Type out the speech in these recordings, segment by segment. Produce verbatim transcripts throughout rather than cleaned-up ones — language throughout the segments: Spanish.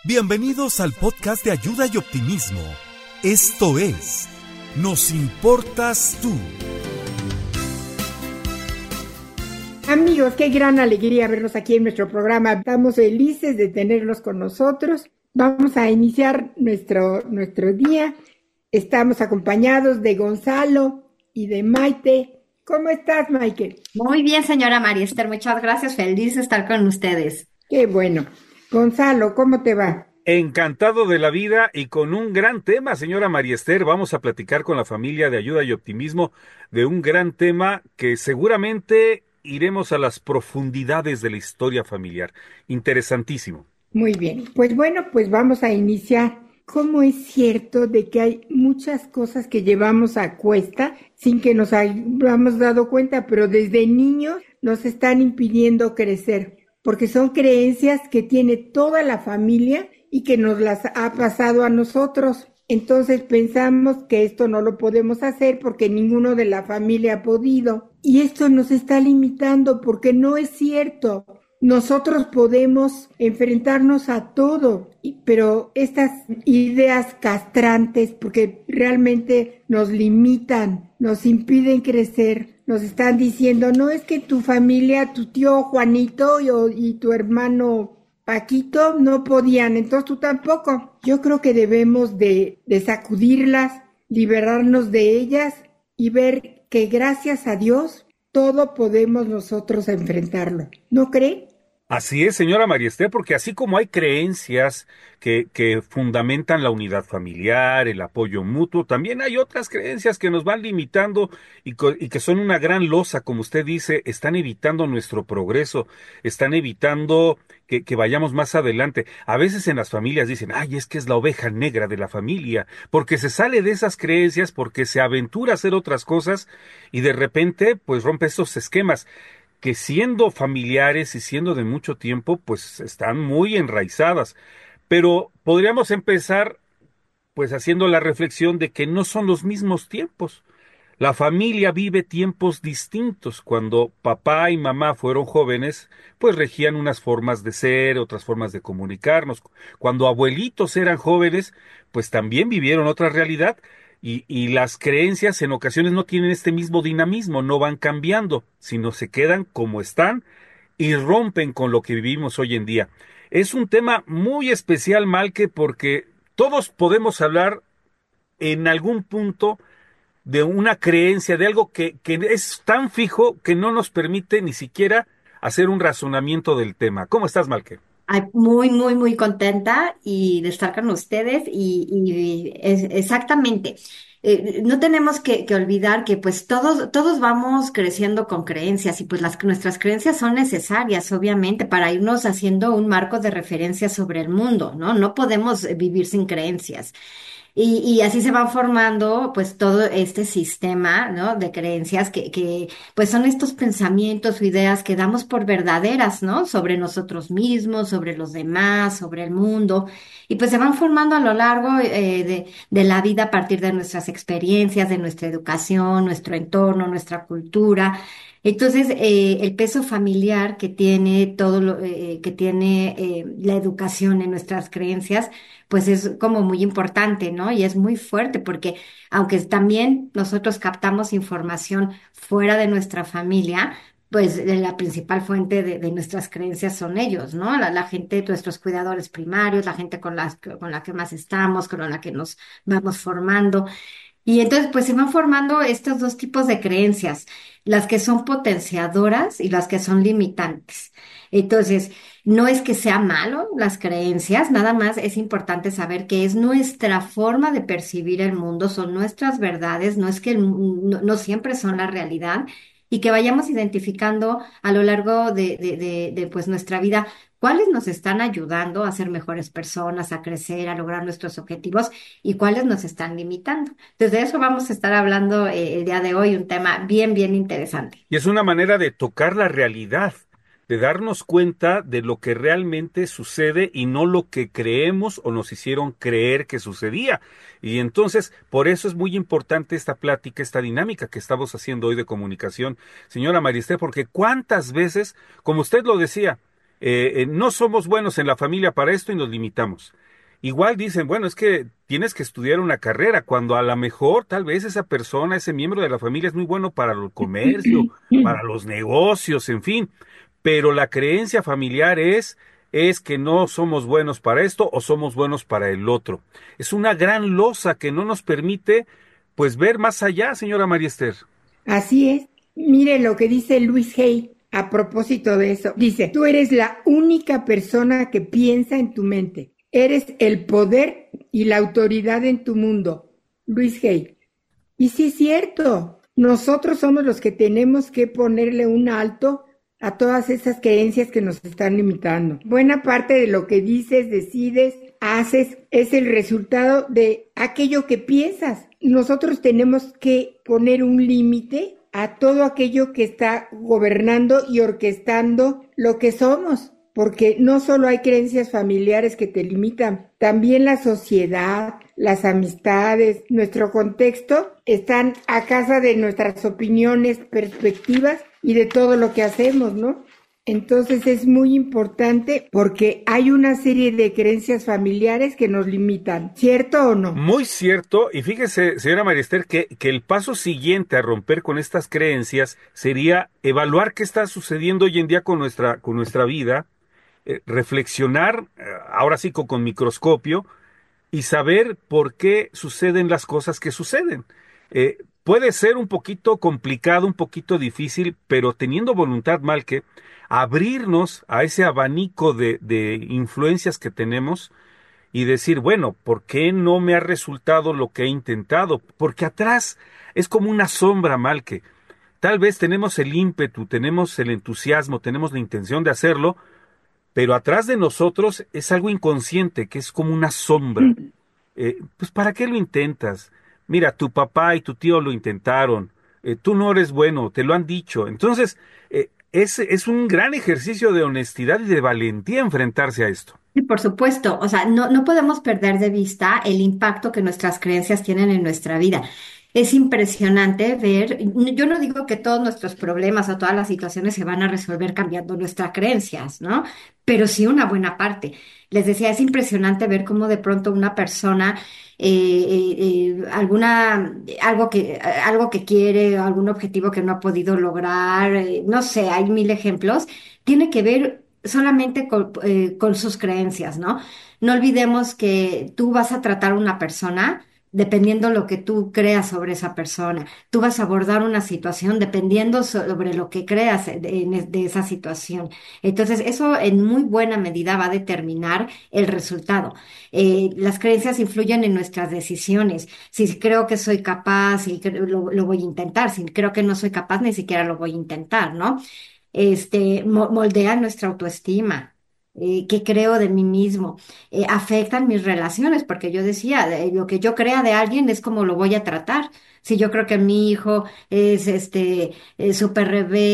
Bienvenidos al podcast de ayuda y optimismo. Esto es, Nos Importas Tú. Amigos, qué gran alegría verlos aquí en nuestro programa. Estamos felices de tenerlos con nosotros. Vamos a iniciar nuestro, nuestro día. Estamos acompañados de Gonzalo y de Maite. ¿Cómo estás, Maite? Muy bien, señora María Esther, muchas gracias. Feliz de estar con ustedes. Qué bueno. Gonzalo, ¿cómo te va? Encantado de la vida y con un gran tema, señora María Esther. Vamos a platicar con la familia de Ayuda y Optimismo de un gran tema que seguramente iremos a las profundidades de la historia familiar. Interesantísimo. Muy bien. Pues bueno, pues vamos a iniciar. ¿Cómo es cierto de que hay muchas cosas que llevamos a cuesta sin que nos hayamos dado cuenta, pero desde niños nos están impidiendo crecer? Porque son creencias que tiene toda la familia y que nos las ha pasado a nosotros. Entonces pensamos que esto no lo podemos hacer porque ninguno de la familia ha podido. Y esto nos está limitando porque no es cierto. Nosotros podemos enfrentarnos a todo, pero estas ideas castrantes, porque realmente nos limitan, nos impiden crecer, nos están diciendo, no es que tu familia, tu tío Juanito y, y tu hermano Paquito no podían, entonces tú tampoco. Yo creo que debemos de, de sacudirlas, liberarnos de ellas y ver que gracias a Dios todo podemos nosotros enfrentarlo. ¿No cree? Así es, señora María Esther, porque así como hay creencias que, que fundamentan la unidad familiar, el apoyo mutuo, también hay otras creencias que nos van limitando y, co- y que son una gran losa, como usted dice, están evitando nuestro progreso, están evitando que, que vayamos más adelante. A veces en las familias dicen, ay, es que es la oveja negra de la familia, porque se sale de esas creencias, porque se aventura a hacer otras cosas y de repente, pues rompe esos esquemas que siendo familiares y siendo de mucho tiempo, pues están muy enraizadas. Pero podríamos empezar pues haciendo la reflexión de que no son los mismos tiempos. La familia vive tiempos distintos. Cuando papá y mamá fueron jóvenes, pues regían unas formas de ser, otras formas de comunicarnos. Cuando abuelitos eran jóvenes, pues también vivieron otra realidad y, y las creencias en ocasiones no tienen este mismo dinamismo, no van cambiando, sino se quedan como están y rompen con lo que vivimos hoy en día. Es un tema muy especial, Malque, porque todos podemos hablar en algún punto de una creencia, de algo que, que es tan fijo que no nos permite ni siquiera hacer un razonamiento del tema. ¿Cómo estás, Malque? Ay, muy, muy, muy contenta y de estar con ustedes y, y es- exactamente. Eh, no tenemos que, que olvidar que pues todos, todos vamos creciendo con creencias y pues las, nuestras creencias son necesarias, obviamente, para irnos haciendo un marco de referencia sobre el mundo, ¿no? No podemos eh, vivir sin creencias. Y, y así se van formando pues todo este sistema, ¿no? De creencias que, que pues son estos pensamientos o ideas que damos por verdaderas, ¿no? Sobre nosotros mismos, sobre los demás, sobre el mundo. Y pues se van formando a lo largo eh, de, de la vida a partir de nuestras experiencias, de nuestra educación, nuestro entorno, nuestra cultura. Entonces, eh, el peso familiar que tiene todo lo eh, que tiene eh, la educación en nuestras creencias pues es como muy importante, ¿no? Y es muy fuerte porque aunque también nosotros captamos información fuera de nuestra familia, pues eh, la principal fuente de, de nuestras creencias son ellos, ¿no? La, la gente, nuestros cuidadores primarios, la gente con la, con la que más estamos, con la que nos vamos formando. Y entonces, pues se van formando estos dos tipos de creencias, las que son potenciadoras y las que son limitantes. Entonces, no es que sea malo las creencias, nada más es importante saber que es nuestra forma de percibir el mundo, son nuestras verdades, no es que el mu- no, no siempre son la realidad, y que vayamos identificando a lo largo de, de, de, de, pues nuestra vida cuáles nos están ayudando a ser mejores personas, a crecer, a lograr nuestros objetivos y cuáles nos están limitando. Entonces, de eso vamos a estar hablando eh, el día de hoy, un tema bien, bien interesante. Y es una manera de tocar la realidad, de darnos cuenta de lo que realmente sucede y no lo que creemos o nos hicieron creer que sucedía. Y entonces, por eso es muy importante esta plática, esta dinámica que estamos haciendo hoy de comunicación, señora María Esther, porque cuántas veces, como usted lo decía, eh, eh, no somos buenos en la familia para esto y nos limitamos. Igual dicen, bueno, es que tienes que estudiar una carrera, cuando a lo mejor tal vez esa persona, ese miembro de la familia es muy bueno para el comercio, para los negocios, en fin, pero la creencia familiar es, es que no somos buenos para esto o somos buenos para el otro. Es una gran losa que no nos permite, pues, ver más allá, señora María Esther. Así es. Mire lo que dice Luis Hay a propósito de eso. Dice, tú eres la única persona que piensa en tu mente. Eres el poder y la autoridad en tu mundo. Luis Hay. Y sí es cierto, nosotros somos los que tenemos que ponerle un alto a todas esas creencias que nos están limitando. Buena parte de lo que dices, decides, haces, es el resultado de aquello que piensas. Nosotros tenemos que poner un límite a todo aquello que está gobernando y orquestando lo que somos. Porque no solo hay creencias familiares que te limitan, también la sociedad, las amistades, nuestro contexto están a casa de nuestras opiniones, perspectivas y de todo lo que hacemos, ¿no? Entonces es muy importante porque hay una serie de creencias familiares que nos limitan, ¿cierto o no? Muy cierto, y fíjese, señora María Esther, que, que el paso siguiente a romper con estas creencias sería evaluar qué está sucediendo hoy en día con nuestra, con nuestra vida, eh, reflexionar, eh, ahora sí con, con microscopio, y saber por qué suceden las cosas que suceden. Eh, puede ser un poquito complicado, un poquito difícil, pero teniendo voluntad, Malque, abrirnos a ese abanico de, de influencias que tenemos y decir, bueno, ¿por qué no me ha resultado lo que he intentado? Porque atrás es como una sombra, Malque. Tal vez tenemos el ímpetu, tenemos el entusiasmo, tenemos la intención de hacerlo, pero atrás de nosotros es algo inconsciente, que es como una sombra. Eh, pues ¿para qué lo intentas? Mira, tu papá y tu tío lo intentaron, eh, tú no eres bueno, te lo han dicho. Entonces, eh, es, es un gran ejercicio de honestidad y de valentía enfrentarse a esto. Y por supuesto, o sea, no, no podemos perder de vista el impacto que nuestras creencias tienen en nuestra vida. Es impresionante ver, yo no digo que todos nuestros problemas o todas las situaciones se van a resolver cambiando nuestras creencias, ¿no? Pero sí una buena parte. Les decía, es impresionante ver cómo de pronto una persona, eh, eh, eh, alguna, algo que, algo que quiere, algún objetivo que no ha podido lograr, eh, no sé, hay mil ejemplos, tiene que ver solamente con, eh, con sus creencias, ¿no? No olvidemos que tú vas a tratar a una persona dependiendo lo que tú creas sobre esa persona. Tú vas a abordar una situación dependiendo sobre lo que creas de, de- de esa situación. Entonces, eso en muy buena medida va a determinar el resultado. Eh, las creencias influyen en nuestras decisiones. Si creo que soy capaz, si cre- lo, lo voy a intentar. Si creo que no soy capaz, ni siquiera lo voy a intentar, ¿no? Este, mo- moldean nuestra autoestima, eh, qué creo de mí mismo, eh, afectan mis relaciones, porque yo decía, eh, lo que yo crea de alguien es como lo voy a tratar. Si yo creo que mi hijo es este eh, súper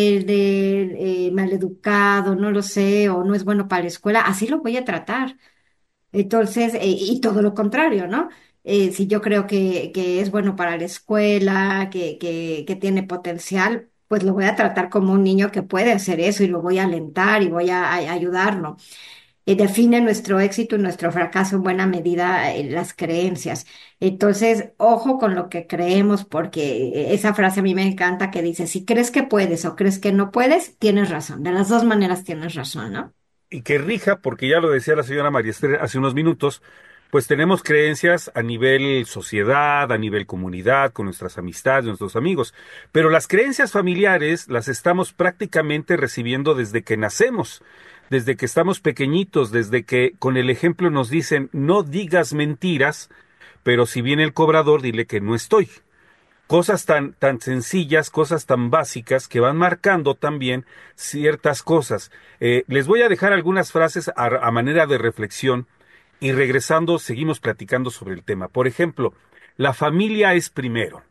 rebelde, eh, maleducado, no lo sé, o no es bueno para la escuela, así lo voy a tratar. Entonces, eh, y todo lo contrario, ¿no? Eh, si yo creo que, que es bueno para la escuela, que, que, que tiene potencial, pues lo voy a tratar como un niño que puede hacer eso y lo voy a alentar y voy a, a- ayudarlo. Eh, define nuestro éxito y nuestro fracaso en buena medida eh, las creencias. Entonces, ojo con lo que creemos, porque esa frase a mí me encanta que dice, si crees que puedes o crees que no puedes, tienes razón. De las dos maneras tienes razón, ¿no? Y que rija, porque ya lo decía la señora María Esther hace unos minutos, pues tenemos creencias a nivel sociedad, a nivel comunidad, con nuestras amistades, nuestros amigos, pero las creencias familiares las estamos prácticamente recibiendo desde que nacemos, desde que estamos pequeñitos, desde que con el ejemplo nos dicen no digas mentiras, pero si viene el cobrador, dile que no estoy. Cosas tan, tan sencillas, cosas tan básicas que van marcando también ciertas cosas. Eh, les voy a dejar algunas frases a, a manera de reflexión y regresando seguimos platicando sobre el tema. Por ejemplo, la familia es primero.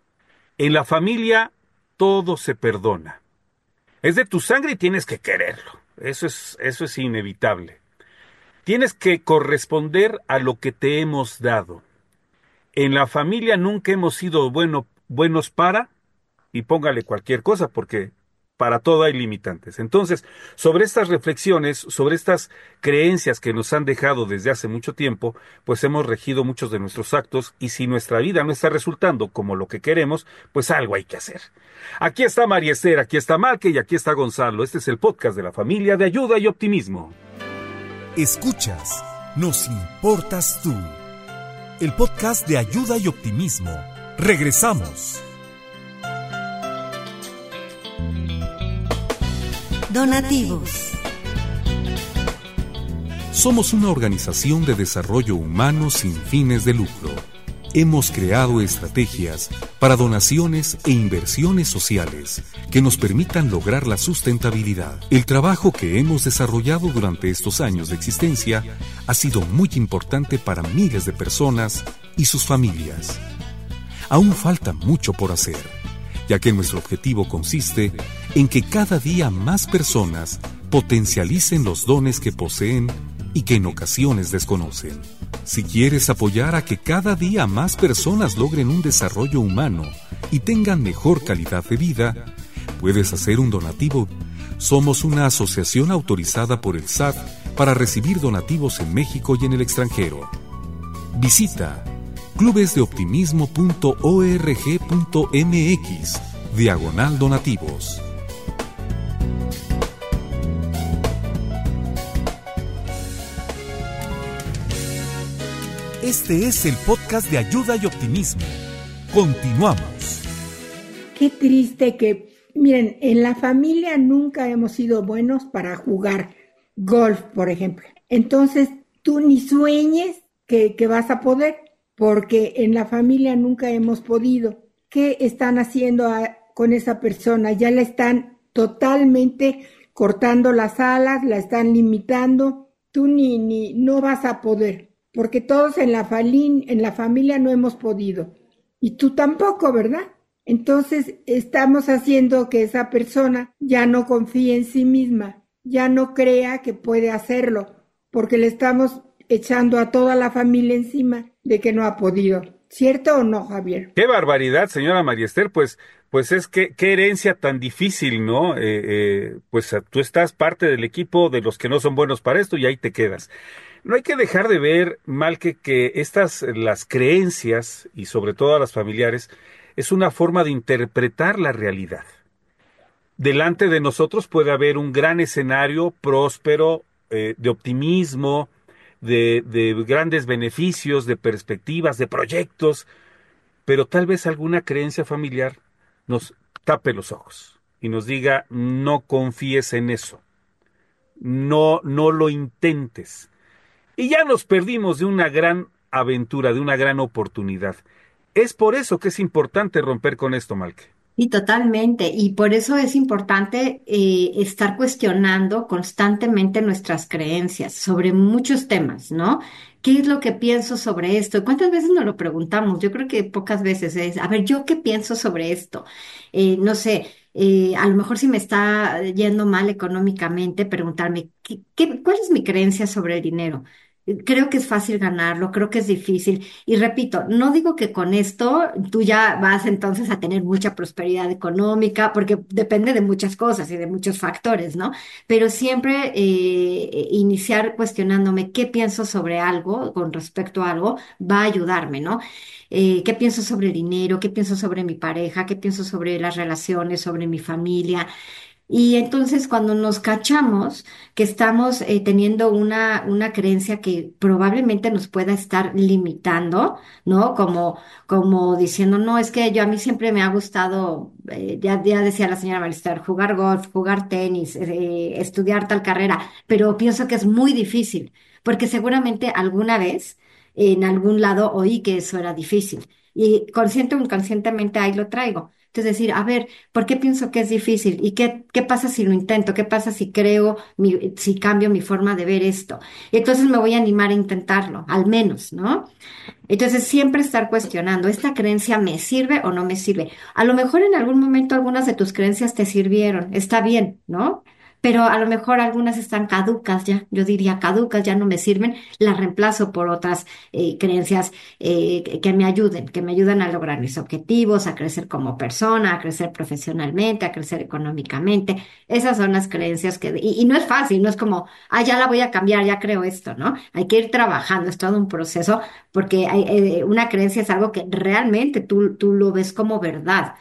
En la familia todo se perdona. Es de tu sangre y tienes que quererlo. Eso es, eso es inevitable. Tienes que corresponder a lo que te hemos dado. En la familia nunca hemos sido bueno, buenos para, y póngale cualquier cosa, porque Para todo hay limitantes. Entonces, sobre estas reflexiones, sobre estas creencias que nos han dejado desde hace mucho tiempo, pues hemos regido muchos de nuestros actos y si nuestra vida no está resultando como lo que queremos, pues algo hay que hacer. Aquí está María Esther, aquí está Malque y aquí está Gonzalo. Este es el podcast de la familia de Ayuda y Optimismo. Escuchas, nos importas tú. El podcast de Ayuda y Optimismo. Regresamos. Donativos. Somos una organización de desarrollo humano sin fines de lucro. Hemos creado estrategias para donaciones e inversiones sociales que nos permitan lograr la sustentabilidad. El trabajo que hemos desarrollado durante estos años de existencia ha sido muy importante para miles de personas y sus familias. Aún falta mucho por hacer, ya que nuestro objetivo consiste en que cada día más personas potencialicen los dones que poseen y que en ocasiones desconocen. Si quieres apoyar a que cada día más personas logren un desarrollo humano y tengan mejor calidad de vida, puedes hacer un donativo. Somos una asociación autorizada por el S A T para recibir donativos en México y en el extranjero. Visita clubesdeoptimismo punto org punto mx diagonal donativos. Este es el podcast de Ayuda y Optimismo. Continuamos. Qué triste que, miren, en la familia nunca hemos sido buenos para jugar golf, por ejemplo. Entonces, tú ni sueñes que, que vas a poder, porque en la familia nunca hemos podido. ¿Qué están haciendo a, con esa persona? Ya la están totalmente cortando las alas, la están limitando. Tú ni, ni, no vas a poder. Porque todos en la, falin, en la familia no hemos podido. Y tú tampoco, ¿verdad? Entonces estamos haciendo que esa persona ya no confíe en sí misma, ya no crea que puede hacerlo, porque le estamos echando a toda la familia encima de que no ha podido. ¿Cierto o no, Javier? ¡Qué barbaridad, señora María Esther! Pues, pues es que qué herencia tan difícil, ¿no? Eh, eh, pues tú estás parte del equipo de los que no son buenos para esto y ahí te quedas. No hay que dejar de ver, Malque, que estas, las creencias, y sobre todo a las familiares, es una forma de interpretar la realidad. Delante de nosotros puede haber un gran escenario próspero, eh, de optimismo, de, de grandes beneficios, de perspectivas, de proyectos, pero tal vez alguna creencia familiar nos tape los ojos y nos diga, no confíes en eso, no, no lo intentes. Y ya nos perdimos de una gran aventura, de una gran oportunidad. Es por eso que es importante romper con esto, Malque. Y totalmente, y por eso es importante eh, estar cuestionando constantemente nuestras creencias sobre muchos temas, ¿no? ¿Qué es lo que pienso sobre esto? ¿Cuántas veces nos lo preguntamos? Yo creo que pocas veces es, a ver, ¿yo qué pienso sobre esto? Eh, no sé, eh, a lo mejor si me está yendo mal económicamente, preguntarme, ¿qué, qué, ¿cuál es mi creencia sobre el dinero? Creo que es fácil ganarlo, creo que es difícil. Y repito, no digo que con esto tú ya vas entonces a tener mucha prosperidad económica, porque depende de muchas cosas y de muchos factores, ¿no? Pero siempre eh, iniciar cuestionándome qué pienso sobre algo, con respecto a algo, va a ayudarme, ¿no? Eh, ¿qué pienso sobre el dinero? ¿Qué pienso sobre mi pareja? ¿Qué pienso sobre las relaciones, sobre mi familia? Y entonces cuando nos cachamos que estamos eh, teniendo una, una creencia que probablemente nos pueda estar limitando, ¿no? Como, como diciendo, no, es que yo a mí siempre me ha gustado, eh, ya, ya decía la señora Maristar, jugar golf, jugar tenis, eh, estudiar tal carrera, pero pienso que es muy difícil, porque seguramente alguna vez en algún lado oí que eso era difícil. Y consciente o inconscientemente ahí lo traigo. Entonces decir, a ver, ¿por qué pienso que es difícil? ¿Y qué, qué pasa si lo intento? ¿Qué pasa si creo, mi, si cambio mi forma de ver esto? Y entonces me voy a animar a intentarlo, al menos, ¿no? Entonces siempre estar cuestionando, ¿esta creencia me sirve o no me sirve? A lo mejor en algún momento algunas de tus creencias te sirvieron, está bien, ¿no? pero a lo mejor algunas están caducas ya, yo diría caducas, ya no me sirven, las reemplazo por otras eh, creencias eh, que que me ayuden, que me ayudan a lograr mis objetivos, a crecer como persona, a crecer profesionalmente, a crecer económicamente. Esas son las creencias que, y, y no es fácil, no es como, ah, ya la voy a cambiar, ya creo esto, ¿no? Hay que ir trabajando, es todo un proceso, porque hay, eh, una creencia es algo que realmente tú, tú lo ves como verdad.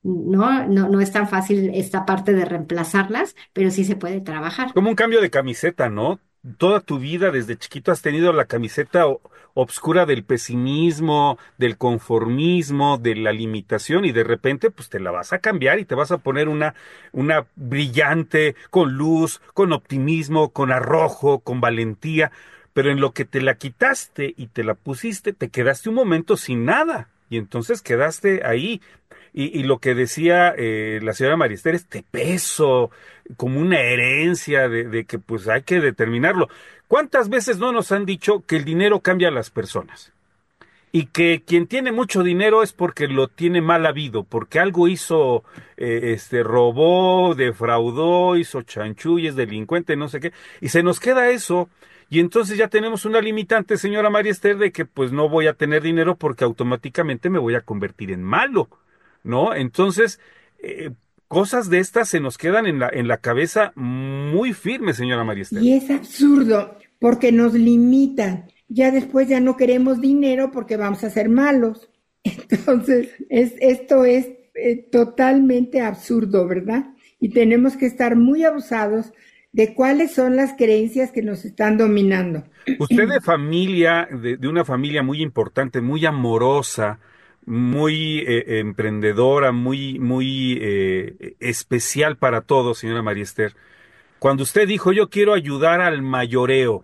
No, no, no es tan fácil esta parte de reemplazarlas, pero sí se puede Es trabajar. como un cambio de camiseta, ¿no? Toda tu vida desde chiquito has tenido la camiseta o- obscura del pesimismo, del conformismo, de la limitación y de repente pues te la vas a cambiar y te vas a poner una, una brillante, con luz, con optimismo, con arrojo, con valentía, pero en lo que te la quitaste y te la pusiste, te quedaste un momento sin nada y entonces quedaste ahí. Y, y lo que decía eh, la señora Marister, este peso, como una herencia de, de que pues hay que determinarlo. ¿Cuántas veces no nos han dicho que el dinero cambia a las personas? Y que quien tiene mucho dinero es porque lo tiene mal habido, porque algo hizo, eh, este, robó, defraudó, hizo chanchullo, es delincuente, no sé qué, y se nos queda eso, y entonces ya tenemos una limitante, señora María Esther, de que pues no voy a tener dinero porque automáticamente me voy a convertir en malo, ¿no? Entonces, eh, cosas de estas se nos quedan en la, en la cabeza muy firmes, señora María Esther. Y es absurdo porque nos limitan. Ya después ya no queremos dinero porque vamos a ser malos. Entonces, es, esto es eh, totalmente absurdo, ¿verdad? Y tenemos que estar muy abusados de cuáles son las creencias que nos están dominando. Usted de familia, de, de una familia muy importante, muy amorosa, muy eh, emprendedora, muy, muy eh, especial para todos, señora María Esther. Cuando usted dijo, yo quiero ayudar al mayoreo,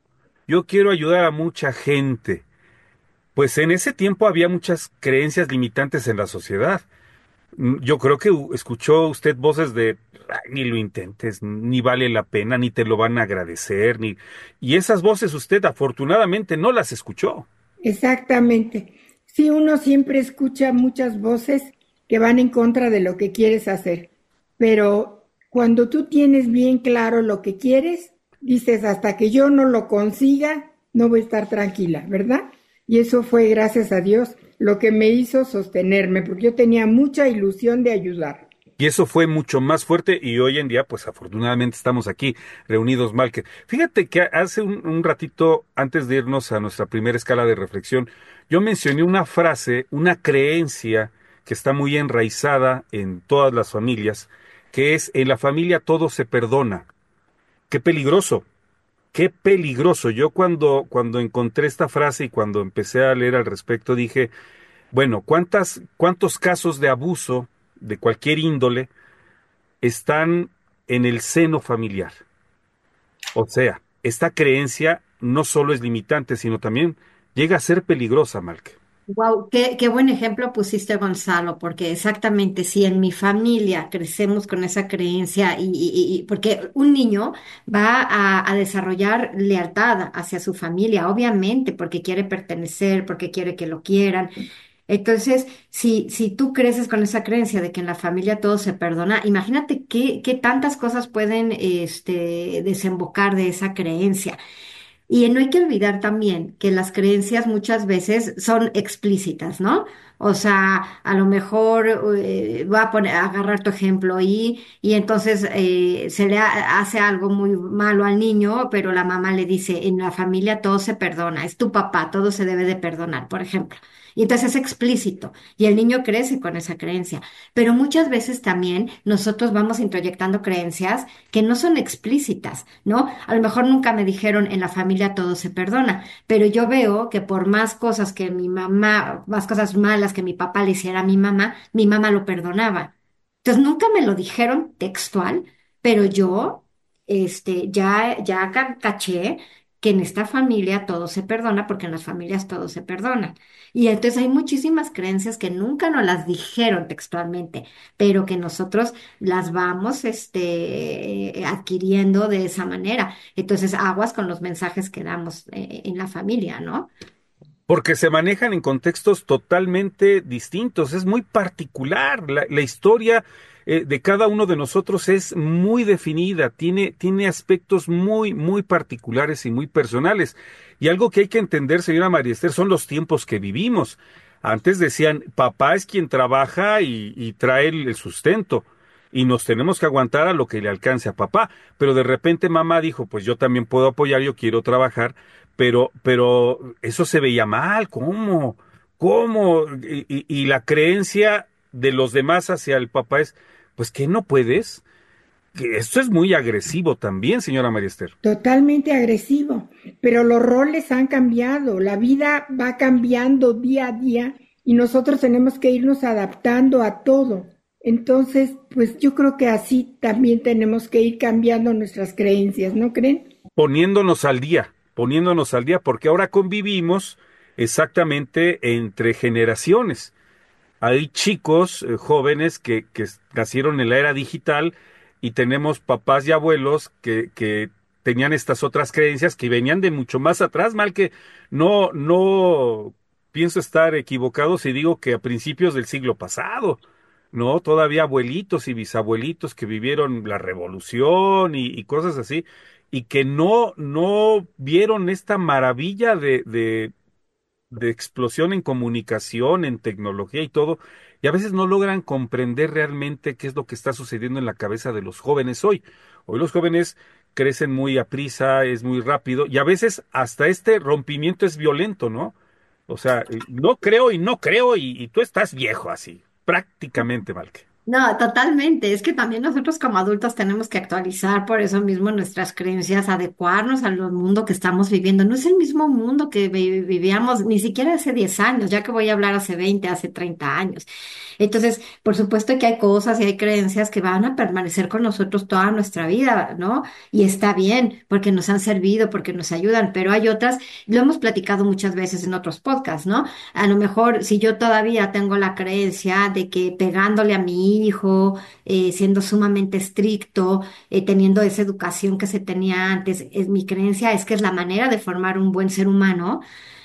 yo quiero ayudar a mucha gente, pues en ese tiempo había muchas creencias limitantes en la sociedad. Mm, Yo creo que u- escuchó usted voces de "Ay, ni lo intentes, ni vale la pena, ni te lo van a agradecer, ni... Y esas voces usted afortunadamente no las escuchó. Exactamente. Sí, uno siempre escucha muchas voces que van en contra de lo que quieres hacer, pero cuando tú tienes bien claro lo que quieres, dices, hasta que yo no lo consiga, no voy a estar tranquila, ¿verdad? Y eso fue, gracias a Dios, lo que me hizo sostenerme, porque yo tenía mucha ilusión de ayudar. Y eso fue mucho más fuerte y hoy en día, pues afortunadamente estamos aquí reunidos, Malque. Fíjate que hace un, un ratito, antes de irnos a nuestra primera escala de reflexión, yo mencioné una frase, una creencia que está muy enraizada en todas las familias, que es en la familia todo se perdona. Qué peligroso, qué peligroso. Yo cuando, cuando encontré esta frase y cuando empecé a leer al respecto, dije, bueno, ¿cuántas, cuántos casos de abuso de cualquier índole están en el seno familiar? O sea, esta creencia no solo es limitante, sino también llega a ser peligrosa, Malk. Wow, qué, qué buen ejemplo pusiste, Gonzalo, porque exactamente, si en mi familia crecemos con esa creencia y, y- y- porque un niño va a, a desarrollar lealtad hacia su familia, obviamente, porque quiere pertenecer, porque quiere que lo quieran. Entonces, si, si tú creces con esa creencia de que en la familia todo se perdona, imagínate qué, qué tantas cosas pueden, este, desembocar de esa creencia. Y no hay que olvidar también que las creencias muchas veces son explícitas, ¿no? O sea, a lo mejor eh, voy a poner, a agarrar tu ejemplo y, y entonces eh, se le ha- hace algo muy malo al niño, pero la mamá le dice, en la familia todo se perdona, es tu papá, todo se debe de perdonar, por ejemplo. Y entonces es explícito y el niño crece con esa creencia. Pero muchas veces también nosotros vamos introyectando creencias que no son explícitas, ¿no? A lo mejor nunca me dijeron en la familia todo se perdona, pero yo veo que por más cosas que mi mamá, más cosas malas que mi papá le hiciera a mi mamá, mi mamá lo perdonaba. Entonces nunca me lo dijeron textual, pero yo, este, ya, ya ca- caché que en esta familia todo se perdona porque en las familias todo se perdona. Y entonces hay muchísimas creencias que nunca nos las dijeron textualmente, pero que nosotros las vamos este, adquiriendo de esa manera. Entonces, aguas con los mensajes que damos eh, en la familia, ¿no? Porque se manejan en contextos totalmente distintos, es muy particular. La, la historia eh, de cada uno de nosotros es muy definida, tiene, tiene aspectos muy, muy particulares y muy personales. Y algo que hay que entender, señora María Esther, son los tiempos que vivimos. Antes decían, papá es quien trabaja y, y trae el, el sustento, y nos tenemos que aguantar a lo que le alcance a papá. Pero de repente mamá dijo, pues yo también puedo apoyar, yo quiero trabajar. Pero, pero eso se veía mal. ¿Cómo? ¿Cómo? Y, y, y la creencia de los demás hacia el papá es, pues que no puedes. Que esto es muy agresivo también, señora María Esther. Totalmente agresivo, pero los roles han cambiado, la vida va cambiando día a día y nosotros tenemos que irnos adaptando a todo. Entonces, pues yo creo que así también tenemos que ir cambiando nuestras creencias, ¿no creen? Poniéndonos al día, poniéndonos al día, porque ahora convivimos exactamente entre generaciones. Hay chicos eh, jóvenes que, que nacieron en la era digital y tenemos papás y abuelos que, que tenían estas otras creencias que venían de mucho más atrás, mal que no, no pienso estar equivocado si digo que a principios del siglo pasado, ¿no? Todavía abuelitos y bisabuelitos que vivieron la revolución y, y cosas así, y que no, no vieron esta maravilla de, de de explosión en comunicación, en tecnología y todo, y a veces no logran comprender realmente qué es lo que está sucediendo en la cabeza de los jóvenes hoy. Hoy los jóvenes crecen muy aprisa, es muy rápido, y a veces hasta este rompimiento es violento, ¿no? O sea, no creo y no creo, y, y tú estás viejo así, prácticamente, Valque. No, totalmente. Es que también nosotros como adultos tenemos que actualizar por eso mismo nuestras creencias, adecuarnos al mundo que estamos viviendo. No es el mismo mundo que vi- vivíamos ni siquiera hace diez años, ya que voy a hablar hace veinte, hace treinta años. Entonces, por supuesto que hay cosas y hay creencias que van a permanecer con nosotros toda nuestra vida, ¿no? Y está bien, porque nos han servido, porque nos ayudan, pero hay otras, lo hemos platicado muchas veces en otros podcasts, ¿no? A lo mejor si yo todavía tengo la creencia de que pegándole a mi hijo, eh, siendo sumamente estricto, eh, teniendo esa educación que se tenía antes, es mi creencia es que es la manera de formar un buen ser humano,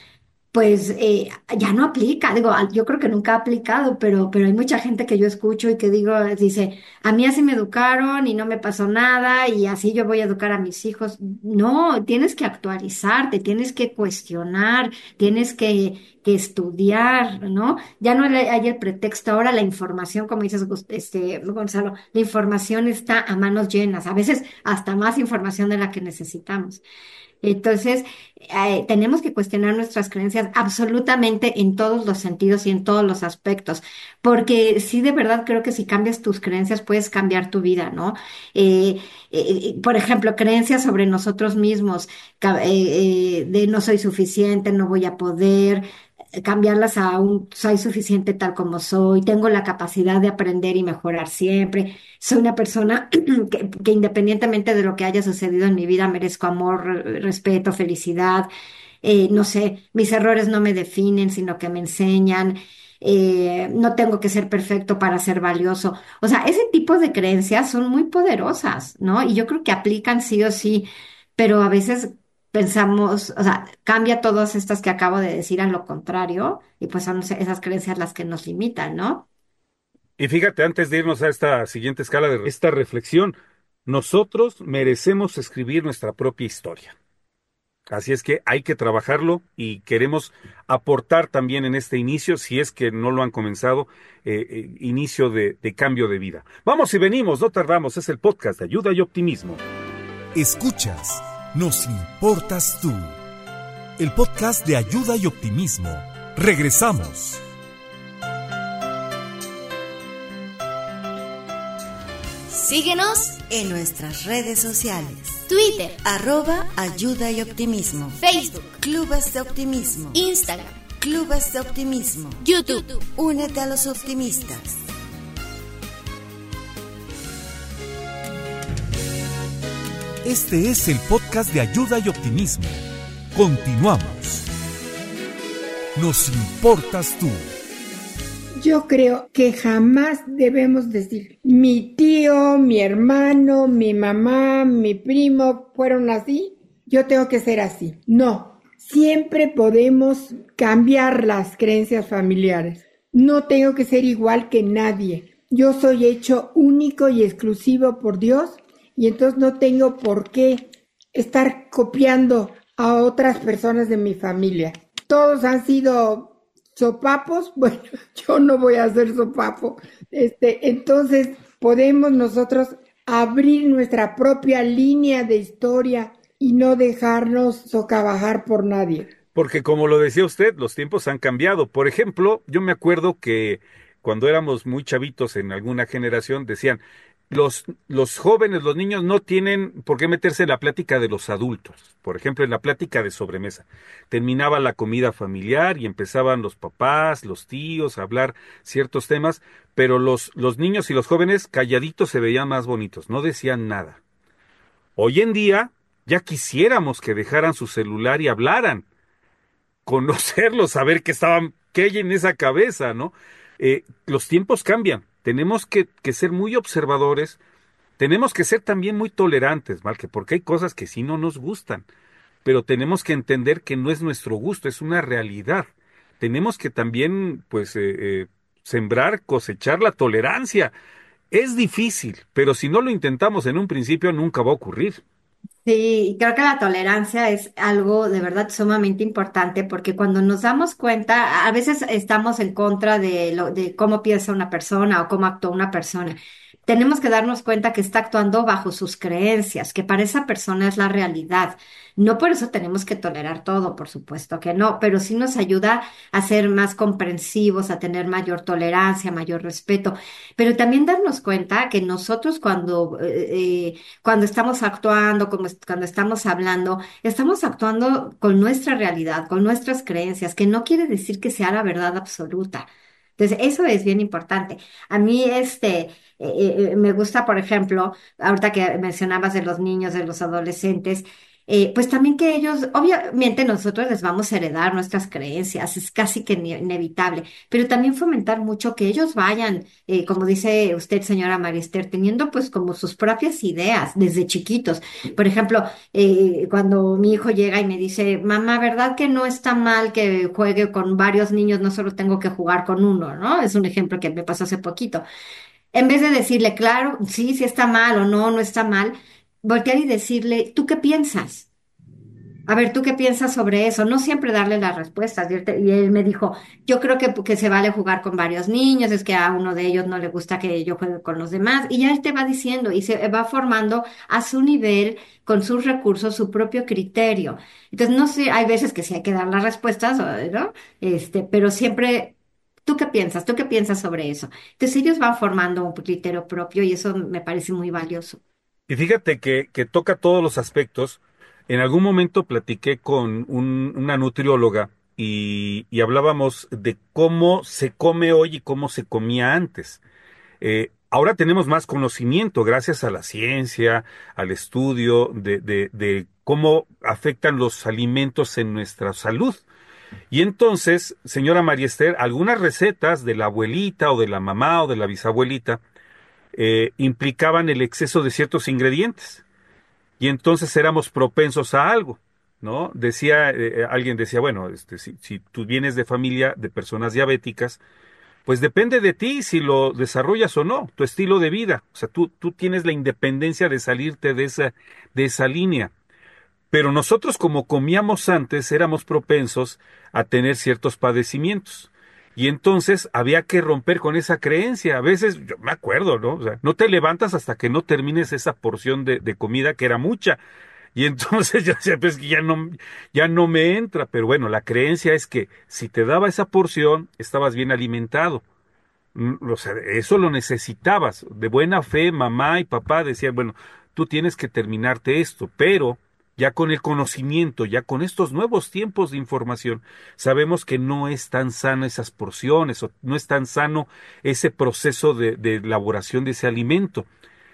pues eh, ya no aplica. Digo, al- yo creo que nunca ha aplicado, pero, pero hay mucha gente que yo escucho y que digo, dice, a mí así me educaron y no me pasó nada y así yo voy a educar a mis hijos. No, tienes que actualizarte, tienes que cuestionar, tienes que, que estudiar, ¿no? Ya no le- hay el pretexto, ahora la información, como dices, Gus- este, Gonzalo, la información está a manos llenas, a veces hasta más información de la que necesitamos. Entonces, eh, tenemos que cuestionar nuestras creencias absolutamente en todos los sentidos y en todos los aspectos, porque sí, de verdad creo que si cambias tus creencias puedes cambiar tu vida, ¿no? Eh, eh, por ejemplo, creencias sobre nosotros mismos, ca- eh, eh, de no soy suficiente, no voy a poder, eh, cambiarlas a un soy suficiente tal como soy, tengo la capacidad de aprender y mejorar siempre, soy una persona que, que independientemente de lo que haya sucedido en mi vida, merezco amor, re- respeto, felicidad. Eh, no sé, mis errores no me definen, sino que me enseñan. Eh, no tengo que ser perfecto para ser valioso. O sea, ese tipo de creencias son muy poderosas, ¿no? Y yo creo que aplican sí o sí, pero a veces pensamos, o sea, cambia todas estas que acabo de decir a lo contrario, y pues son esas creencias las que nos limitan, ¿no? Y fíjate, antes de irnos a esta siguiente escala de esta reflexión, nosotros merecemos escribir nuestra propia historia. Así es que hay que trabajarlo y queremos aportar también en este inicio, si es que no lo han comenzado, eh, eh, inicio de, de cambio de vida. Vamos y venimos, no tardamos, es el podcast de ayuda y optimismo. Escuchas, nos importas tú. El podcast de ayuda y optimismo. Regresamos. Síguenos en nuestras redes sociales. Twitter, Arroba Ayuda y Optimismo. Facebook, Clubes de Optimismo. Instagram, Clubes de Optimismo. YouTube. Únete a los optimistas. Este es el podcast de ayuda y optimismo. Continuamos. Nos importas tú. Yo creo que jamás debemos decir, mi tío, mi hermano, mi mamá, mi primo fueron así, yo tengo que ser así. No, Siempre podemos cambiar las creencias familiares. No tengo que ser igual que nadie. Yo soy hecho único y exclusivo por Dios y entonces no tengo por qué estar copiando a otras personas de mi familia. Todos han sido sopapos, bueno, yo no voy a ser sopapo. Este, entonces podemos nosotros abrir nuestra propia línea de historia y no dejarnos socavajar por nadie. Porque como lo decía usted, los tiempos han cambiado. Por ejemplo, yo me acuerdo que cuando éramos muy chavitos en alguna generación decían, los, los jóvenes, los niños no tienen por qué meterse en la plática de los adultos. Por ejemplo, en la plática de sobremesa. Terminaba la comida familiar y empezaban los papás, los tíos a hablar ciertos temas, pero los, los niños y los jóvenes calladitos se veían más bonitos, no decían nada. Hoy en día ya quisiéramos que dejaran su celular y hablaran, conocerlos, saber qué estaban, qué hay en esa cabeza, ¿no? Eh, los tiempos cambian, tenemos que, que ser muy observadores, tenemos que ser también muy tolerantes, ¿mal? Que porque hay cosas que sí no nos gustan, pero tenemos que entender que no es nuestro gusto, es una realidad. Tenemos que también, pues, eh, eh, sembrar, cosechar la tolerancia. Es difícil, pero si no lo intentamos en un principio, nunca va a ocurrir. Sí, y creo que la tolerancia es algo de verdad sumamente importante porque cuando nos damos cuenta, a veces estamos en contra de lo, de cómo piensa una persona o cómo actúa una persona. Tenemos que darnos cuenta que está actuando bajo sus creencias, que para esa persona es la realidad. No por eso tenemos que tolerar todo, por supuesto que no, pero sí nos ayuda a ser más comprensivos, a tener mayor tolerancia, mayor respeto, pero también darnos cuenta que nosotros cuando eh, eh, cuando estamos actuando, como est- cuando estamos hablando, estamos actuando con nuestra realidad, con nuestras creencias, que no quiere decir que sea la verdad absoluta. Entonces, eso es bien importante. A mí, este, eh, eh, eh, me gusta, por ejemplo, ahorita que mencionabas de los niños, de los adolescentes, eh, pues también que ellos, obviamente nosotros les vamos a heredar nuestras creencias, es casi que ine- inevitable, pero también fomentar mucho que ellos vayan eh, como dice usted, señora Marister, teniendo pues como sus propias ideas desde chiquitos. Por ejemplo, eh, cuando mi hijo llega y me dice, mamá, ¿verdad que no está mal que juegue con varios niños? No solo tengo que jugar con uno, ¿no? Es un ejemplo que me pasó hace poquito. En vez de decirle, claro, sí, sí está mal o no, no está mal, voltear y decirle, ¿tú qué piensas? A ver, ¿tú qué piensas sobre eso? No siempre darle las respuestas. Y él, te- y él me dijo, yo creo que, que se vale jugar con varios niños, es que a uno de ellos no le gusta que yo juegue con los demás. Y ya él te va diciendo y se va formando a su nivel, con sus recursos, su propio criterio. Entonces, no sé, hay veces que sí hay que dar las respuestas, ¿no? Este, pero siempre, ¿tú qué piensas? ¿Tú qué piensas sobre eso? Entonces, ellos van formando un criterio propio y eso me parece muy valioso. Y fíjate que, que toca todos los aspectos. En algún momento platiqué con un- una nutrióloga y, y hablábamos de cómo se come hoy y cómo se comía antes. Eh, ahora tenemos más conocimiento gracias a la ciencia, al estudio de, de, de cómo afectan los alimentos en nuestra salud. Y entonces, señora María Esther, algunas recetas de la abuelita o de la mamá o de la bisabuelita eh, implicaban el exceso de ciertos ingredientes y entonces éramos propensos a algo, ¿no? Decía, eh, alguien decía, bueno, este, si, si tú vienes de familia de personas diabéticas, pues depende de ti si lo desarrollas o no, tu estilo de vida, o sea, tú, tú tienes la independencia de salirte de esa, de esa línea. Pero nosotros, como comíamos antes, éramos propensos a tener ciertos padecimientos. Y entonces había que romper con esa creencia. A veces, yo me acuerdo, ¿no? O sea, no te levantas hasta que no termines esa porción de, de comida que era mucha. Y entonces yo decía, pues que ya no, ya no me entra. Pero bueno, la creencia es que si te daba esa porción, estabas bien alimentado. Mm, O sea, eso lo necesitabas. De buena fe, mamá y papá decían, bueno, tú tienes que terminarte esto, pero ya con el conocimiento, ya con estos nuevos tiempos de información, sabemos que no es tan sano esas porciones, o no es tan sano ese proceso de, de elaboración de ese alimento.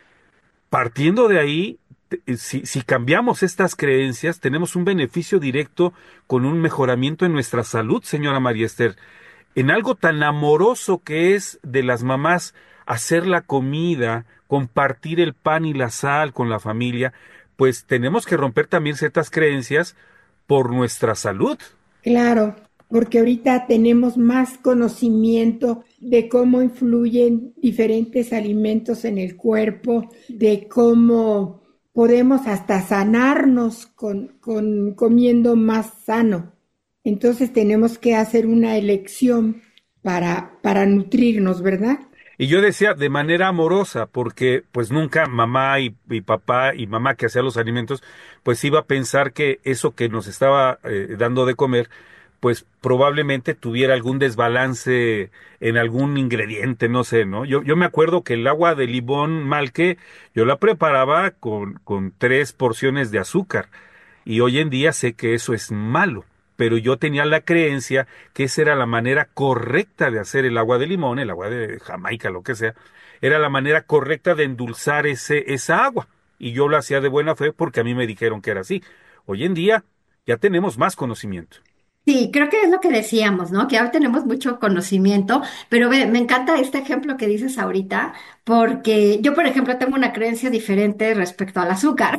Partiendo de ahí, te- eh, si, si cambiamos estas creencias, tenemos un beneficio directo con un mejoramiento en nuestra salud, señora María Esther, en algo tan amoroso que es de las mamás hacer la comida, compartir el pan y la sal con la familia, pues tenemos que romper también ciertas creencias por nuestra salud. Claro, porque ahorita tenemos más conocimiento de cómo influyen diferentes alimentos en el cuerpo, de cómo podemos hasta sanarnos con, con comiendo más sano. Entonces tenemos que hacer una elección para, para nutrirnos, ¿verdad? Y yo decía de manera amorosa, porque pues nunca mamá y, y papá y mamá que hacía los alimentos, pues iba a pensar que eso que nos estaba eh, dando de comer, pues probablemente tuviera algún desbalance en algún ingrediente, no sé, ¿no? Yo, yo me acuerdo que el agua de limón Malque, yo la preparaba con, con tres porciones de azúcar, y hoy en día sé que eso es malo. Pero yo tenía la creencia que esa era la manera correcta de hacer el agua de limón, el agua de Jamaica, lo que sea, era la manera correcta de endulzar ese, esa agua. Y yo lo hacía de buena fe porque a mí me dijeron que era así. Hoy en día ya tenemos más conocimiento. Sí, creo que es lo que decíamos, ¿no? Que ahora tenemos mucho conocimiento, pero ve, me encanta este ejemplo que dices ahorita, porque yo, por ejemplo, tengo una creencia diferente respecto al azúcar.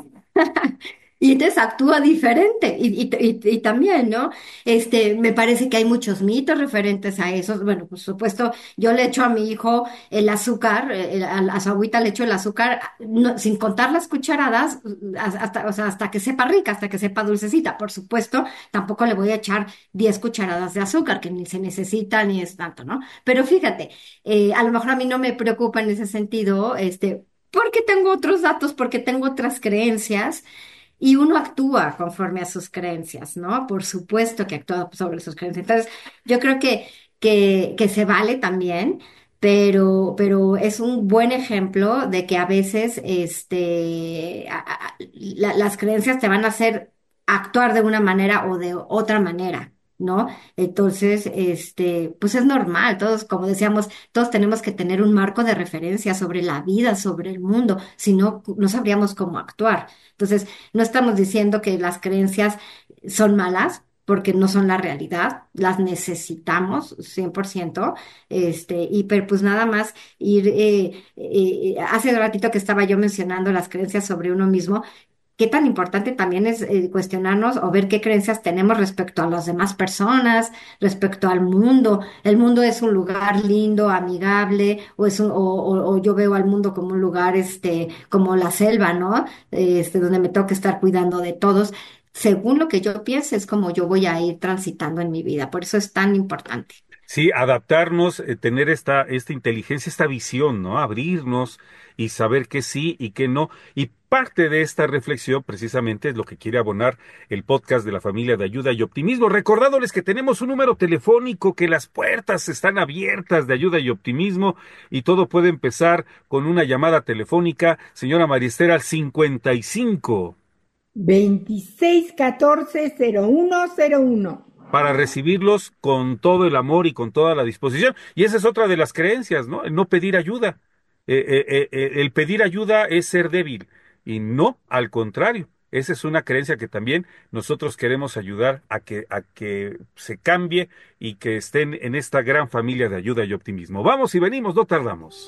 Y entonces actúa diferente. Y, y, y, y también, ¿no? Este, me parece que hay muchos mitos referentes a eso. Bueno, por supuesto, yo le echo a mi hijo el azúcar, eh, a, a su agüita le echo el azúcar, no- sin contar las cucharadas, hasta, o sea, hasta que sepa rica, hasta que sepa dulcecita. Por supuesto, tampoco le voy a echar diez cucharadas de azúcar, que ni se necesita ni es tanto, ¿no? Pero fíjate, eh, a lo mejor a mí no me preocupa en ese sentido, este, porque tengo otros datos, porque tengo otras creencias. Y uno actúa conforme a sus creencias, ¿no? Por supuesto que actúa sobre sus creencias. Entonces, yo creo que, que, que se vale también, pero, pero es un buen ejemplo de que a veces este, a- a- la- las creencias te van a hacer actuar de una manera o de otra manera. ¿No? Entonces, este, pues es normal, todos, como decíamos, todos tenemos que tener un marco de referencia sobre la vida, sobre el mundo, si no, no sabríamos cómo actuar. Entonces, no estamos diciendo que las creencias son malas, porque no son la realidad, las necesitamos cien por ciento, este, y pero pues nada más ir, eh, eh, hace ratito que estaba yo mencionando las creencias sobre uno mismo, qué tan importante también es eh, cuestionarnos o ver qué creencias tenemos respecto a las demás personas, respecto al mundo. El mundo es un lugar lindo, amigable, o es un, o, o- o yo veo al mundo como un lugar, este, como la selva, ¿no? Este, donde me tengo que estar cuidando de todos. Según lo que yo piense, es como yo voy a ir transitando en mi vida. Por eso es tan importante. Sí, adaptarnos, eh, tener esta, esta inteligencia, esta visión, ¿no? Abrirnos y saber qué sí y qué no. Y parte de esta reflexión precisamente es lo que quiere abonar el podcast de la familia de Ayuda y Optimismo, recordándoles que tenemos un número telefónico, que las puertas están abiertas de Ayuda y Optimismo y todo puede empezar con una llamada telefónica, señora Mariester, al cincuenta y cinco. veintiséis catorce cero uno cero uno. Para recibirlos con todo el amor y con toda la disposición. Y esa es otra de las creencias, ¿no? El no pedir ayuda. Eh, eh, eh, eh, el pedir ayuda es ser débil. Y no, al contrario. Esa es una creencia que también nosotros queremos ayudar a que, a que se cambie y que estén en esta gran familia de ayuda y optimismo. Vamos y venimos, no tardamos.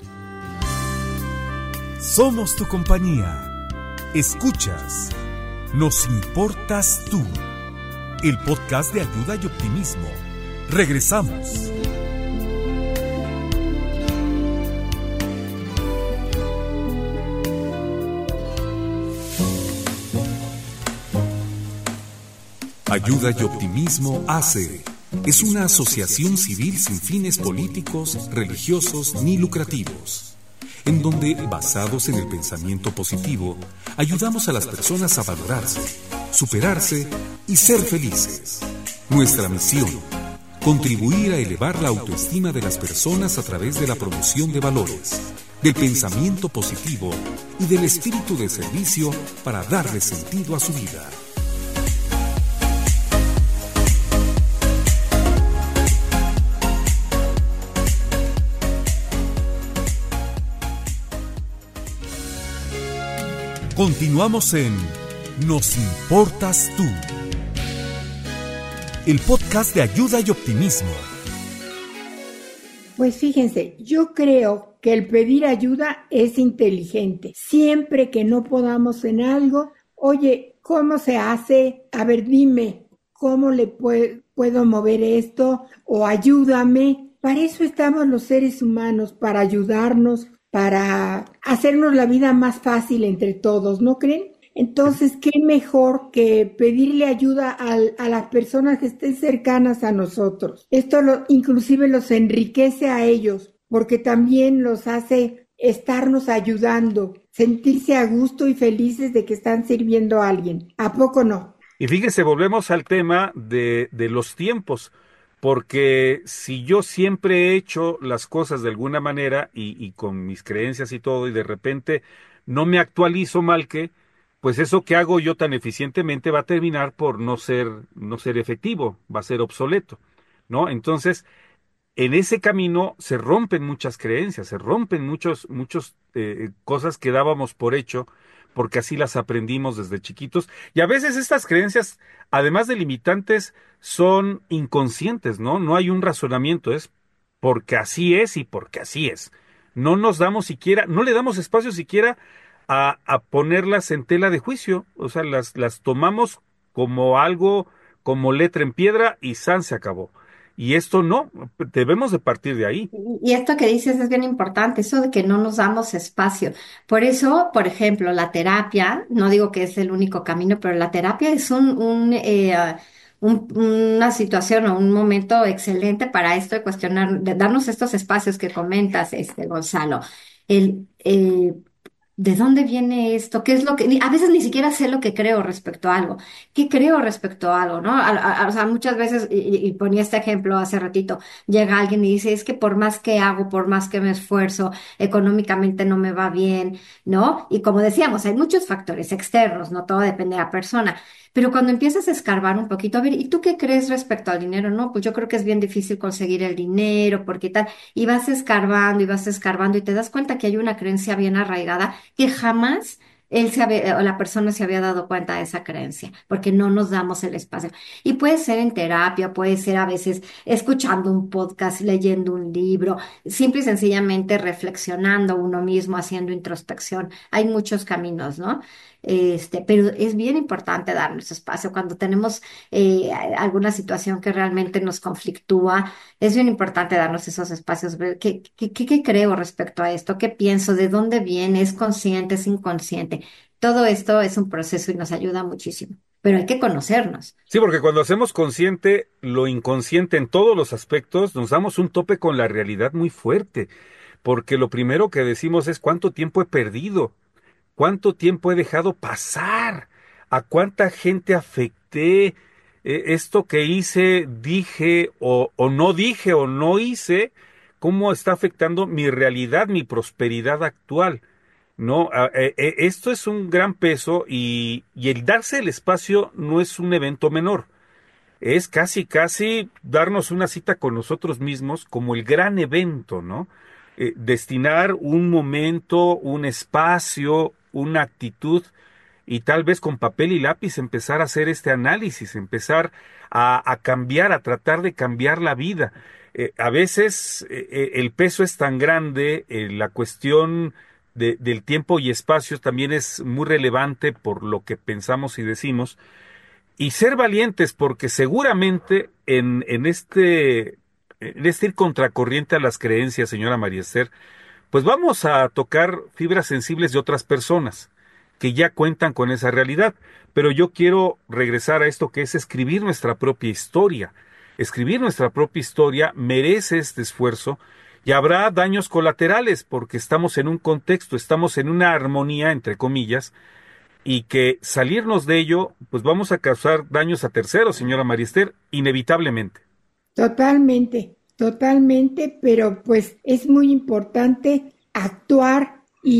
Somos tu compañía. Escuchas. Nos importas tú. El podcast de Ayuda y Optimismo. Regresamos. Ayuda y Optimismo A C es una asociación civil sin fines políticos, religiosos ni lucrativos, en donde, basados en el pensamiento positivo, ayudamos a las personas a valorarse, superarse y ser felices. Nuestra misión: contribuir a elevar la autoestima de las personas a través de la promoción de valores, del pensamiento positivo y del espíritu de servicio para darle sentido a su vida. Continuamos en Nos Importas Tú, el podcast de Ayuda y Optimismo. Pues fíjense, yo creo que el pedir ayuda es inteligente. Siempre que no podamos en algo, oye, ¿cómo se hace? A ver, dime, cómo le pue- puedo mover esto o ayúdame. Para eso estamos los seres humanos, para ayudarnos, para hacernos la vida más fácil entre todos, ¿no creen? Entonces, ¿qué mejor que pedirle ayuda al- a las personas que estén cercanas a nosotros? Esto lo, inclusive los enriquece a ellos, porque también los hace estarnos ayudando, sentirse a gusto y felices de que están sirviendo a alguien. ¿A poco no? Y fíjese, volvemos al tema de, de los tiempos, porque si yo siempre he hecho las cosas de alguna manera y, y con mis creencias y todo, y de repente no me actualizo mal que, pues eso que hago yo tan eficientemente va a terminar por no ser, no ser efectivo, va a ser obsoleto, ¿no? Entonces, en ese camino se rompen muchas creencias, se rompen muchos, muchos eh, cosas que dábamos por hecho, porque así las aprendimos desde chiquitos. Y a veces estas creencias, además de limitantes, son inconscientes, ¿no? No hay un razonamiento, es porque así es y porque así es. No nos damos siquiera, no le damos espacio siquiera a, a ponerlas en tela de juicio, o sea, las, las tomamos como algo, como letra en piedra y san se acabó. Y esto no, debemos de partir de ahí. Y esto que dices es bien importante, eso de que no nos damos espacio. Por eso, por ejemplo, la terapia, no digo que es el único camino, pero la terapia es un, un, eh, un- una situación o un momento excelente para esto de cuestionar, de darnos estos espacios que comentas, este, Gonzalo. El, eh, ¿De dónde viene esto? ¿Qué es lo que...? ni- A veces ni siquiera sé lo que creo respecto a algo. ¿Qué creo respecto a algo, no? A- a- o sea, muchas veces, y, y- y ponía este ejemplo hace ratito, llega alguien y dice, es que por más que hago, por más que me esfuerzo, económicamente no me va bien, ¿no? Y como decíamos, hay muchos factores externos, no todo depende de la persona. Pero cuando empiezas a escarbar un poquito, a ver, ¿y tú qué crees respecto al dinero? No, pues yo creo que es bien difícil conseguir el dinero, porque tal, y vas escarbando y vas escarbando y te das cuenta que hay una creencia bien arraigada que jamás él se había, o la persona se había dado cuenta de esa creencia, porque no nos damos el espacio. Y puede ser en terapia, puede ser a veces escuchando un podcast, leyendo un libro, simple y sencillamente reflexionando uno mismo, haciendo introspección. Hay muchos caminos, ¿no? Este, pero es bien importante darnos espacio cuando tenemos eh, alguna situación que realmente nos conflictúa. Es bien importante darnos esos espacios, ver qué, qué, qué, qué creo respecto a esto, qué pienso, de dónde viene, es consciente, es inconsciente. Todo esto es un proceso y nos ayuda muchísimo, pero hay que conocernos. Sí, porque cuando hacemos consciente lo inconsciente en todos los aspectos, nos damos un tope con la realidad muy fuerte, porque lo primero que decimos es cuánto tiempo he perdido. ¿Cuánto tiempo he dejado pasar? ¿A cuánta gente afecté? Eh, esto que hice, dije o, o no dije o no hice, ¿cómo está afectando mi realidad, mi prosperidad actual? No, Ah, eh, eh, esto es un gran peso y, y el darse el espacio no es un evento menor. Es casi, casi darnos una cita con nosotros mismos como el gran evento, ¿no? Eh, destinar un momento, un espacio, una actitud y tal vez con papel y lápiz empezar a hacer este análisis, empezar a, a cambiar, a tratar de cambiar la vida. Eh, a veces eh, eh, el peso es tan grande, eh, la cuestión de- del tiempo y espacio también es muy relevante por lo que pensamos y decimos y ser valientes, porque seguramente en, en este, en este ir contracorriente a las creencias, señora María Esther, pues vamos a tocar fibras sensibles de otras personas que ya cuentan con esa realidad. Pero yo quiero regresar a esto que es escribir nuestra propia historia. Escribir nuestra propia historia merece este esfuerzo y habrá daños colaterales porque estamos en un contexto, estamos en una armonía, entre comillas, y que salirnos de ello, pues vamos a causar daños a terceros, señora Mariester, inevitablemente. Totalmente, totalmente, pero pues es muy importante actuar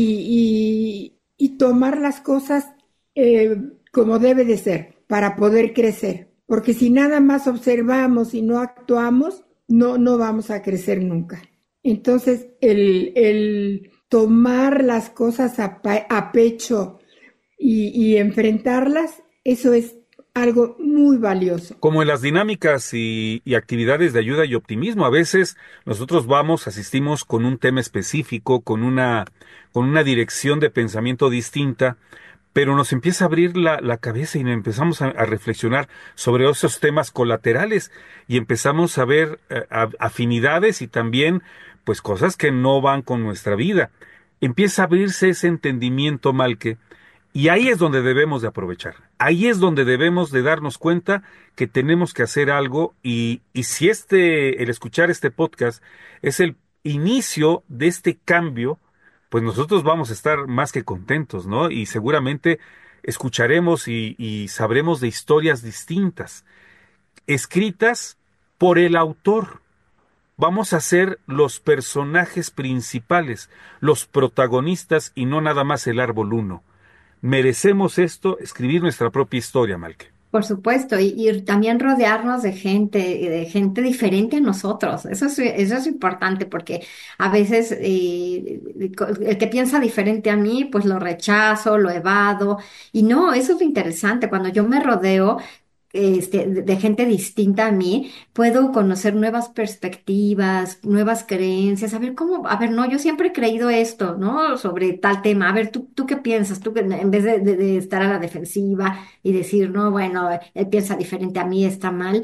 y, y- y tomar las cosas eh, como debe de ser para poder crecer, porque si nada más observamos y no actuamos, no, no vamos a crecer nunca. Entonces, el, el tomar las cosas a, pa- a pecho y, y enfrentarlas, eso es algo muy valioso. Como en las dinámicas y, y actividades de ayuda y optimismo, a veces nosotros vamos, asistimos con un tema específico, con una, con una dirección de pensamiento distinta, pero nos empieza a abrir la, la cabeza y empezamos a, a reflexionar sobre esos temas colaterales y empezamos a ver eh, a, afinidades y también pues cosas que no van con nuestra vida. Empieza a abrirse ese entendimiento, Malque, y ahí es donde debemos de aprovechar. Ahí es donde debemos de darnos cuenta que tenemos que hacer algo y, y si este, el escuchar este podcast es el inicio de este cambio, pues nosotros vamos a estar más que contentos, ¿no? Y seguramente escucharemos y, y sabremos de historias distintas, escritas por el autor. Vamos a ser los personajes principales, los protagonistas y no nada más el árbol uno. Merecemos esto, escribir nuestra propia historia, Malque. Por supuesto, y, y también rodearnos de gente, de gente diferente a nosotros. Eso es, eso es importante porque a veces eh, el que piensa diferente a mí, pues lo rechazo, lo evado. Y no, eso es lo interesante. Cuando yo me rodeo este, de, de gente distinta a mí, puedo conocer nuevas perspectivas, nuevas creencias, a ver cómo, a ver, no, yo siempre he creído esto, ¿no? Sobre tal tema, a ver, ¿tú, tú qué piensas? Tú que en vez de, de- de estar a la defensiva y decir, no, bueno, él piensa diferente a mí, está mal.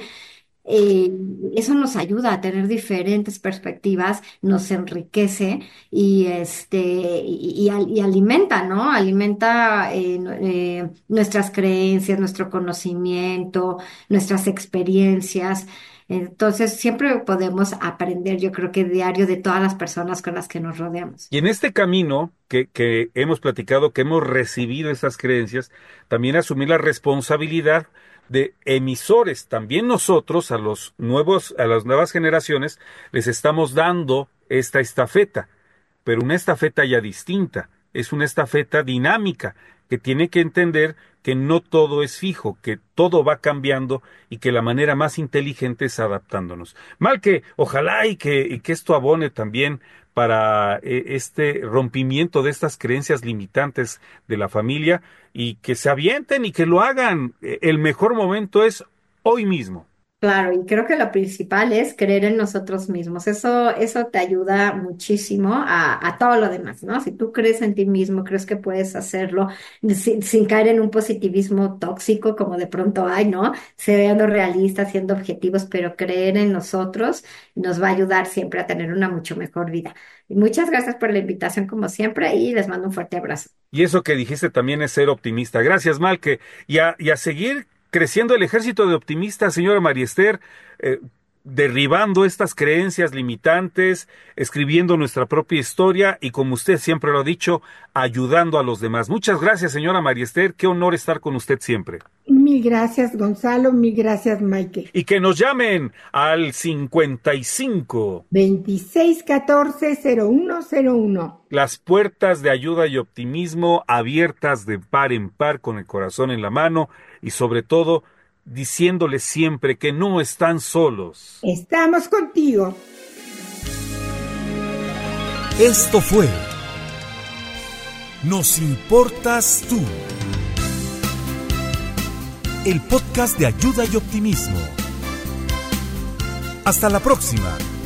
Eh, Eso nos ayuda a tener diferentes perspectivas, nos enriquece y este y, y al- y alimenta, ¿no? Alimenta eh, no- eh, nuestras creencias, nuestro conocimiento, nuestras experiencias. Entonces, siempre podemos aprender, yo creo que diario de todas las personas con las que nos rodeamos. Y en este camino que, que hemos platicado, que hemos recibido esas creencias, también asumir la responsabilidad de emisores. También nosotros, a los nuevos, a las nuevas generaciones, les estamos dando esta estafeta, pero una estafeta ya distinta. Es una estafeta dinámica que tiene que entender que no todo es fijo, que todo va cambiando y que la manera más inteligente es adaptándonos. Mal que ojalá y que, y que esto abone también para eh, este rompimiento de estas creencias limitantes de la familia y que se avienten y que lo hagan. Eh, El mejor momento es hoy mismo. Claro, y creo que lo principal es creer en nosotros mismos. Eso, eso te ayuda muchísimo a, a todo lo demás, ¿no? Si tú crees en ti mismo, crees que puedes hacerlo sin, sin caer en un positivismo tóxico, como de pronto hay, ¿no? Siendo realistas, siendo objetivos, pero creer en nosotros nos va a ayudar siempre a tener una mucho mejor vida. Y muchas gracias por la invitación, como siempre, y les mando un fuerte abrazo. Y eso que dijiste también es ser optimista. Gracias, Malque. Y a, y a seguir creciendo el ejército de optimistas, señora María Esther, eh, derribando estas creencias limitantes, escribiendo nuestra propia historia y, como usted siempre lo ha dicho, ayudando a los demás. Muchas gracias, señora María Esther. Qué honor estar con usted siempre. Mil gracias, Gonzalo. Mil gracias, Maike. Y que nos llamen al cincuenta y cinco. veintiséis catorce cero uno cero uno. Las puertas de ayuda y optimismo abiertas de par en par con el corazón en la mano y sobre todo diciéndoles siempre que no están solos. Estamos contigo. Esto fue Nos Importas Tú, el podcast de ayuda y optimismo. Hasta la próxima.